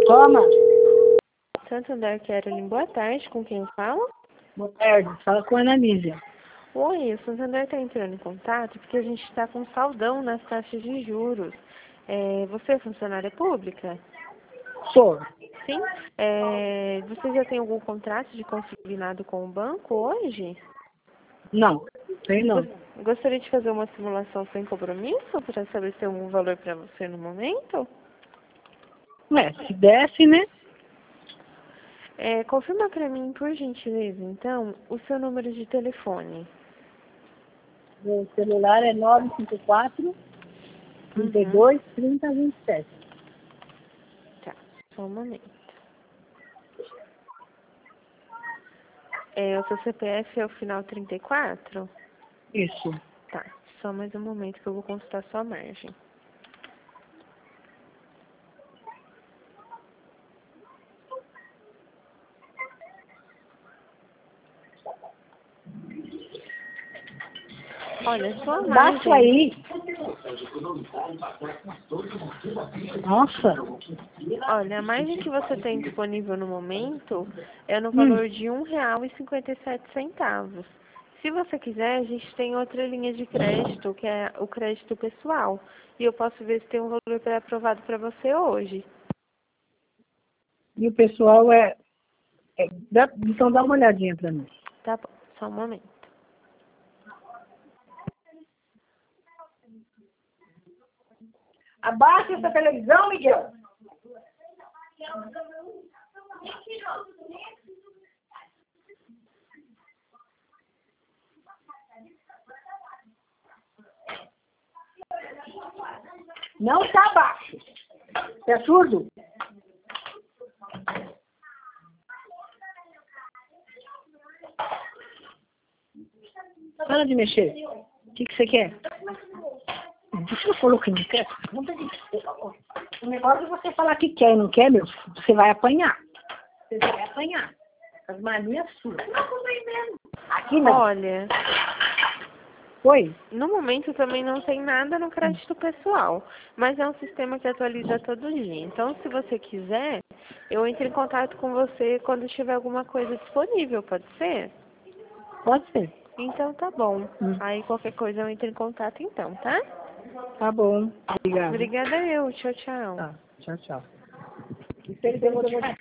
Toma. Santander Caroline, boa tarde, com quem fala? Boa tarde, fala com a Ana Lísia. Oi, o Santander está entrando em contato porque a gente está com saldão nas taxas de juros. Você é funcionária pública? Sou. Sim. Você já tem algum contrato de consignado com o banco hoje? Não, tem não. Gostaria de fazer uma simulação sem compromisso para saber se tem algum valor para você no momento? Se desse, né? Confirma para mim, por gentileza, então, o seu número de telefone. O celular é 954 32 30 27. Tá, só um momento. O seu CPF é o final 34? Isso. Tá, só mais um momento que eu vou consultar sua margem. Olha, sua Baixa margem... aí. Nossa. Olha, a margem que você tem disponível no momento é no valor de R$1,57. Se você quiser, a gente tem outra linha de crédito, que é o crédito pessoal. E eu posso ver se tem um valor pré-aprovado para você hoje. E o pessoal então dá uma olhadinha pra mim. Tá bom, só um momento. Abaixa essa televisão, Miguel. Não está baixo. Você é surdo? Para de mexer. O que você quer? Você falou que não quer? O negócio é você falar que quer e não quer, meu. Você vai apanhar. Você vai apanhar. As manias suas. Aqui não. Olha, Oi? no momento também não tem nada no crédito pessoal, mas é um sistema que atualiza todo dia. Então, se você quiser, eu entro em contato com você quando tiver alguma coisa disponível, pode ser? Pode ser. Então tá bom. Aí qualquer coisa eu entro em contato então, tá? Tá bom. Obrigada. Obrigada eu. Tchau, tchau. Tá. Tchau, tchau.